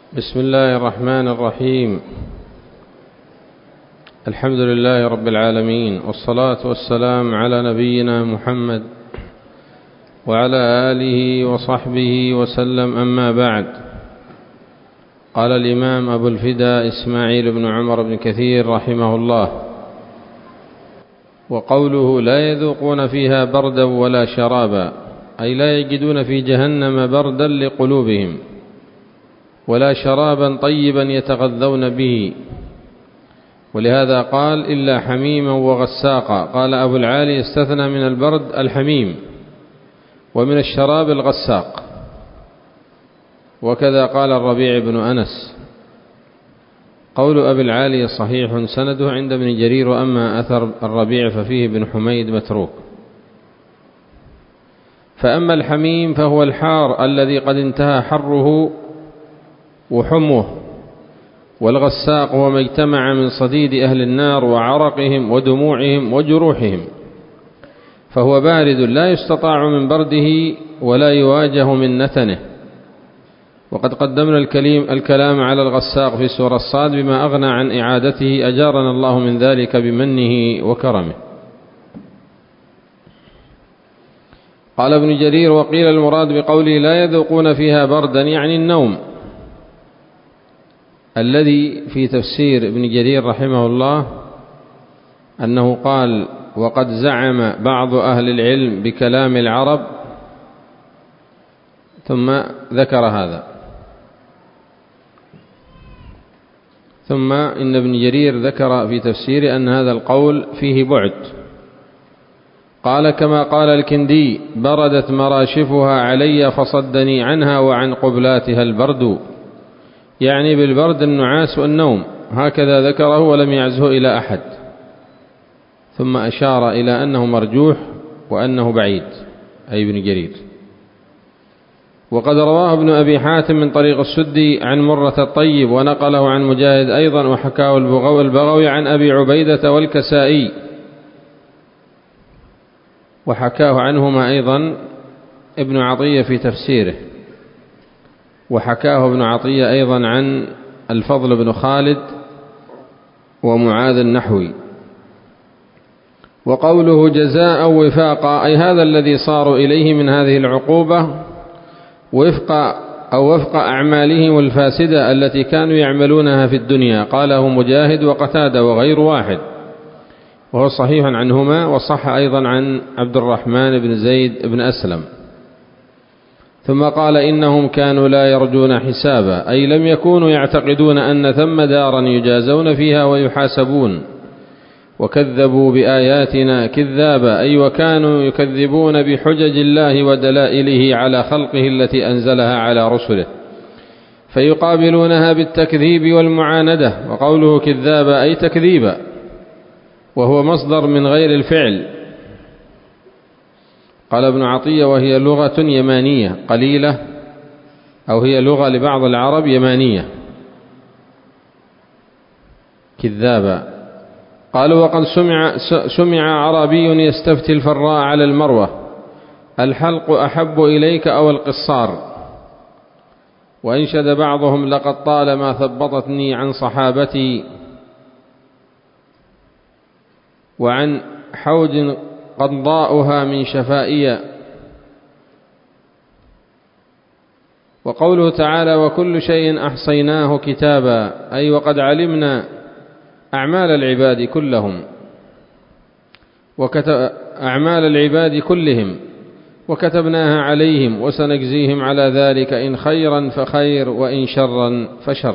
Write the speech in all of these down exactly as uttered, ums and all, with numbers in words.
بسم الله الرحمن الرحيم. الحمد لله رب العالمين، والصلاة والسلام على نبينا محمد وعلى آله وصحبه وسلم، أما بعد. قال الإمام أبو الفداء إسماعيل بن عمر بن كثير رحمه الله: وقوله لا يذوقون فيها بردا ولا شرابا، أي لا يجدون في جهنم بردا لقلوبهم ولا شرابا طيبا يتغذون به، ولهذا قال إلا حميما وغساقا. قال أبو العالي: استثنى من البرد الحميم ومن الشراب الغساق. وكذا قال الربيع بن أنس. قول أبي العالي صحيح سنده عند ابن جرير، وأما أثر الربيع ففيه ابن حميد متروك. فأما الحميم فهو الحار الذي قد انتهى حره وحمه، والغساق هو ما اجتمع من صديد أهل النار وعرقهم ودموعهم وجروحهم، فهو بارد لا يستطاع من برده ولا يواجه من نتنه. وقد قدمنا الكلام على الغساق في سورة الصاد بما أغنى عن إعادته، أجارنا الله من ذلك بمنه وكرمه. قال ابن جرير: وقيل المراد بقوله لا يذوقون فيها بردا يعني النوم، الذي في تفسير ابن جرير رحمه الله أنه قال: وقد زعم بعض أهل العلم بكلام العرب، ثم ذكر هذا. ثم إن ابن جرير ذكر في تفسير أن هذا القول فيه بعد. قال: كما قال الكندي: بردت مراشفها علي فصدني عنها وعن قبلاتها البرد، يعني بالبرد النعاس والنوم، هكذا ذكره ولم يعزه إلى أحد. ثم أشار إلى أنه مرجوح وأنه بعيد، أي ابن جرير. وقد رواه ابن أبي حاتم من طريق السدي عن مرة الطيب، ونقله عن مجاهد أيضا، وحكاه البغوي عن أبي عبيدة والكسائي، وحكاه عنهما أيضا ابن عطية في تفسيره، وحكاه ابن عطية أيضا عن الفضل بن خالد ومعاذ النحوي. وقوله جزاء وفاقا، أي هذا الذي صاروا إليه من هذه العقوبة وفق أو وفق أعمالهم الفاسدة التي كانوا يعملونها في الدنيا. قاله مجاهد وقتادة وغير واحد، وهو صحيح عنهما، وصح أيضا عن عبد الرحمن بن زيد بن أسلم. ثم قال: إنهم كانوا لا يرجون حسابا، أي لم يكونوا يعتقدون أن ثم دارا يجازون فيها ويحاسبون، وكذبوا بآياتنا كذابا، أي وكانوا يكذبون بحجج الله ودلائله على خلقه التي أنزلها على رسله، فيقابلونها بالتكذيب والمعاندة. وقوله كذابا أي تكذيبا، وهو مصدر من غير الفعل. قال ابن عطية: وهي لغة يمانية قليلة، أو هي لغة لبعض العرب يمانية، كذابا. قالوا: وقد سمع, سمع عربي يستفتي الفراء على المروة: الحلق أحب إليك أو القصار؟ وأنشد بعضهم: لقد طالما ثبطتني عن صحابتي وعن حوج قضاؤها من شفائية. وقوله تعالى: وكل شيء أحصيناه كتابا، أي وقد علمنا أعمال العباد كلهم وكتب أعمال العباد كلهم وكتبناها عليهم وسنجزيهم على ذلك، إن خيرا فخير وإن شرا فشر.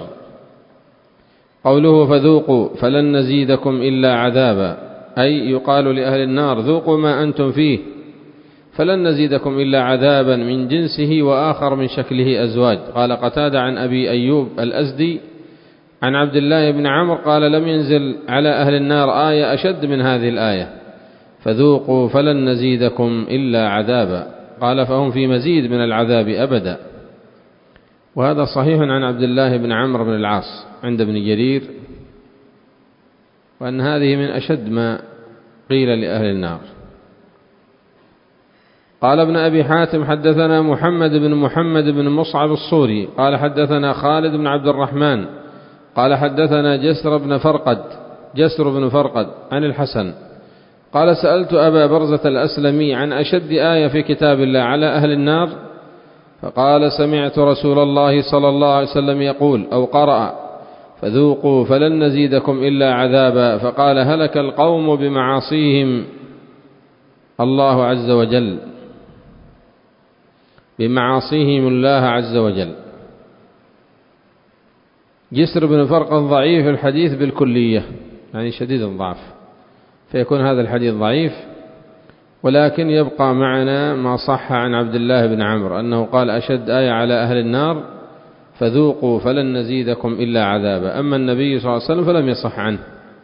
قوله فذوقوا فلن نزيدكم إلا عذابا، أي يقال لأهل النار: ذوقوا ما أنتم فيه فلن نزيدكم إلا عذابا من جنسه وآخر من شكله أزواج. قال قتادة عن أبي أيوب الأزدي عن عبد الله بن عمرو قال: لم ينزل على أهل النار آية أشد من هذه الآية: فذوقوا فلن نزيدكم إلا عذابا. قال: فهم في مزيد من العذاب أبدا. وهذا صحيح عن عبد الله بن عمرو بن العاص عند ابن جرير، وأن هذه من أشد ما قيل لأهل النار. قال ابن أبي حاتم حدثنا محمد بن محمد بن مصعب الصوري قال حدثنا خالد بن عبد الرحمن قال حدثنا جسر بن فرقد جسر بن فرقد عن الحسن قال سألت أبا برزة الأسلمي عن أشد آية في كتاب الله على أهل النار، فقال سمعت رسول الله صلى الله عليه وسلم يقول أو قرأ فذوقوا فلن نزيدكم إلا عذابا، فقال هلك القوم بمعاصيهم الله عز وجل بمعاصيهم الله عز وجل. جسر بن فرقد ضعيف الحديث بالكلية، يعني شديد الضعف، فيكون هذا الحديث ضعيف، ولكن يبقى معنا ما صح عن عبد الله بن عمرو أنه قال أشد آية على أهل النار فذوقوا فلن نزيدكم إلا عذابا. أما النبي صلى الله عليه وسلم فلم يصح عنه.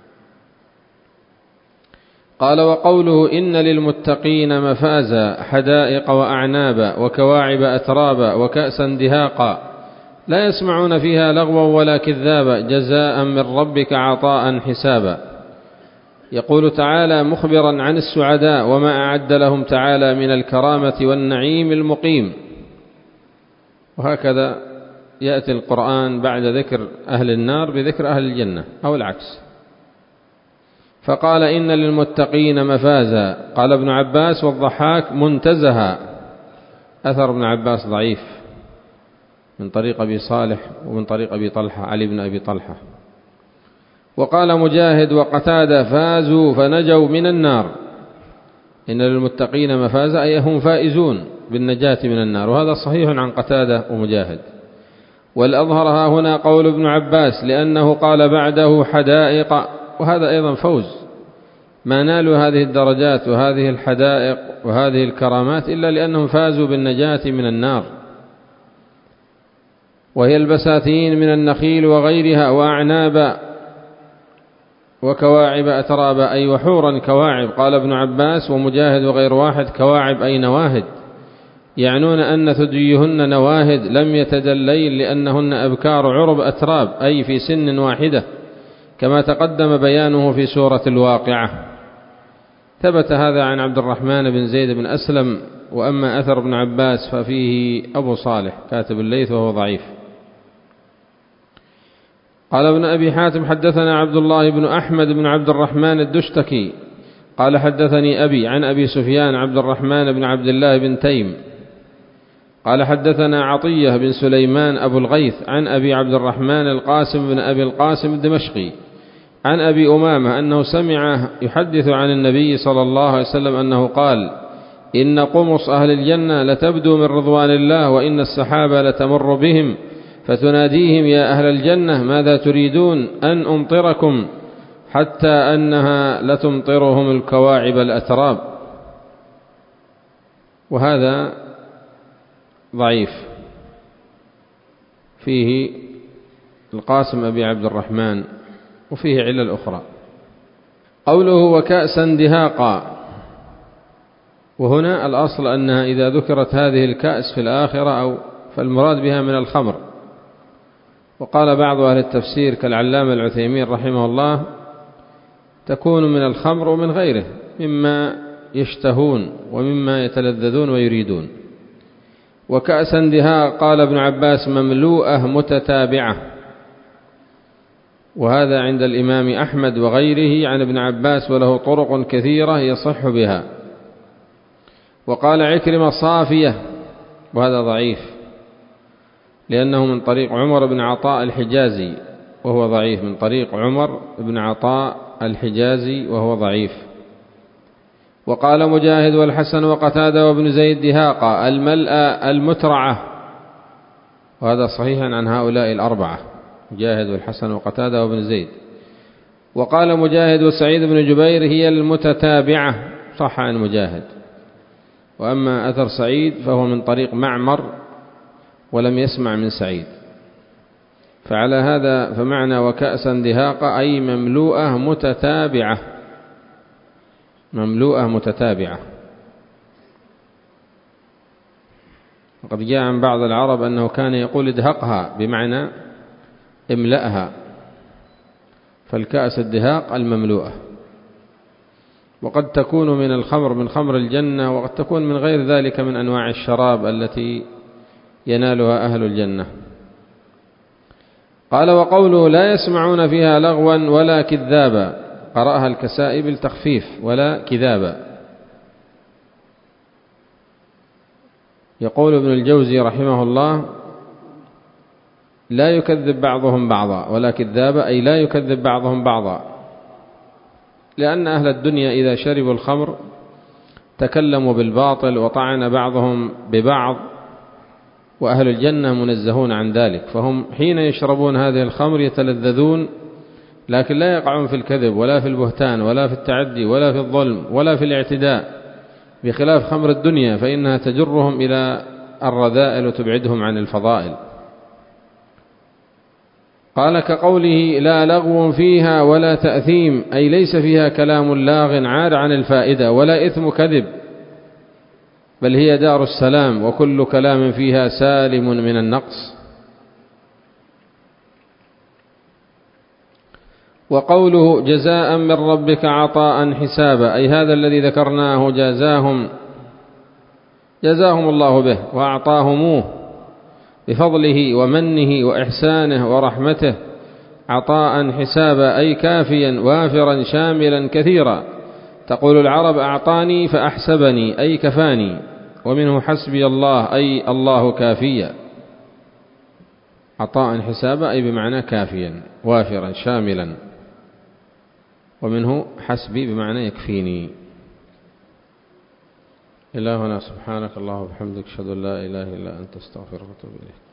قال وقوله إن للمتقين مفازا حدائق وأعنابا وكواعب أترابا وكأسا دهاقا لا يسمعون فيها لغوا ولا كذابا جزاء من ربك عطاء حسابا. يقول تعالى مخبرا عن السعداء وما أعد لهم تعالى من الكرامة والنعيم المقيم. وهكذا يأتي القرآن بعد ذكر أهل النار بذكر أهل الجنة أو العكس. فقال إن للمتقين مفازا. قال ابن عباس والضحاك منتزها. أثر ابن عباس ضعيف من طريق أبي صالح ومن طريق أبي طلحة علي بن أبي طلحة. وقال مجاهد وقتادة فازوا فنجوا من النار. إن للمتقين مفازا أي هم فائزون بالنجاة من النار، وهذا صحيح عن قتادة ومجاهد. والأظهر ها هنا قول ابن عباس لأنه قال بعده حدائق، وهذا أيضا فوز، ما نالوا هذه الدرجات وهذه الحدائق وهذه الكرامات إلا لأنهم فازوا بالنجاة من النار، وهي البساتين من النخيل وغيرها وأعنابا وكواعب أترابا أي وحورا كواعب. قال ابن عباس ومجاهد وغير واحد كواعب أي نواهد، يعنون أن ثديهن نواهد لم يتدلين لأنهن أبكار عرب أتراب أي في سن واحدة كما تقدم بيانه في سورة الواقعة. ثبت هذا عن عبد الرحمن بن زيد بن أسلم. وأما أثر ابن عباس ففيه أبو صالح كاتب الليث وهو ضعيف. قال ابن أبي حاتم حدثنا عبد الله بن أحمد بن عبد الرحمن الدشتكي قال حدثني أبي عن أبي سفيان عبد الرحمن بن عبد الله بن تيم قال حدثنا عطية بن سليمان أبو الغيث عن أبي عبد الرحمن القاسم بن أبي القاسم الدمشقي عن أبي أمامة أنه سمع يحدث عن النبي صلى الله عليه وسلم أنه قال إن قمص أهل الجنة لتبدو من رضوان الله وإن السحاب لتمر بهم فتناديهم يا أهل الجنة ماذا تريدون أن أمطركم حتى أنها لتمطرهم الكواعب الأتراب. وهذا ضعيف، فيه القاسم أبي عبد الرحمن وفيه علل أخرى. قوله وكأسا دهاقا، وهنا الأصل أنها إذا ذكرت هذه الكأس في الآخرة أو فالمراد بها من الخمر. وقال بعض أهل التفسير كالعلامة العثيمين رحمه الله تكون من الخمر ومن غيره مما يشتهون ومما يتلذذون ويريدون. وكأسا دهاق قال ابن عباس مملوءة متتابعة، وهذا عند الإمام أحمد وغيره عن ابن عباس وله طرق كثيرة يصح بها. وقال عكرمة صافية، وهذا ضعيف لأنه من طريق عمر بن عطاء الحجازي وهو ضعيف، من طريق عمر بن عطاء الحجازي وهو ضعيف. وقال مجاهد والحسن وقتادة وابن زيد دهاقا الملأ المترعة، وهذا صحيح عن هؤلاء الأربعة مجاهد والحسن وقتادة وابن زيد. وقال مجاهد وسعيد بن جبير هي المتتابعة، صح عن مجاهد. وأما أثر سعيد فهو من طريق معمر ولم يسمع من سعيد. فعلى هذا فمعنى وكأسا دهاقا أي مملوءة متتابعة، مملوءة متتابعة. وقد جاء عن بعض العرب أنه كان يقول ادهقها بمعنى املأها، فالكأس الدهاق المملوءة. وقد تكون من الخمر من خمر الجنة، وقد تكون من غير ذلك من أنواع الشراب التي ينالها أهل الجنة. قال: وقوله لا يسمعون فيها لغوا ولا كذابا، قرأها الكسائي بالتخفيف ولا كذابا. يقول ابن الجوزي رحمه الله: لا يكذب بعضهم بعضا، ولا كذابا أي لا يكذب بعضهم بعضا، لأن أهل الدنيا إذا شربوا الخمر تكلموا بالباطل وطعن بعضهم ببعض، وأهل الجنة منزهون عن ذلك، فهم حين يشربون هذه الخمر يتلذذون، لكن لا يقعون في الكذب ولا في البهتان ولا في التعدي ولا في الظلم ولا في الاعتداء، بخلاف خمر الدنيا فإنها تجرهم إلى الرذائل وتبعدهم عن الفضائل. قال: كقوله لا لغو فيها ولا تأثيم، أي ليس فيها كلام لاغ عار عن الفائدة ولا إثم كذب، بل هي دار السلام، وكل كلام فيها سالم من النقص. وقوله جزاء من ربك عطاء حسابا، أي هذا الذي ذكرناه جزاهم جزاهم الله به وأعطاهموه بفضله ومنه وإحسانه ورحمته عطاء حسابا، أي كافيا وافرا شاملا كثيرا. تقول العرب أعطاني فأحسبني، أي كفاني، ومنه حسبي الله، أي الله كافيا. عطاء حسابا أي بمعنى كافيا وافرا شاملا، ومنه حسبي بمعنى يكفيني. إلهنا سبحانك اللهم وبحمدك، أشهد أن لا إله إلا أنت، استغفرك وأتوب إليك.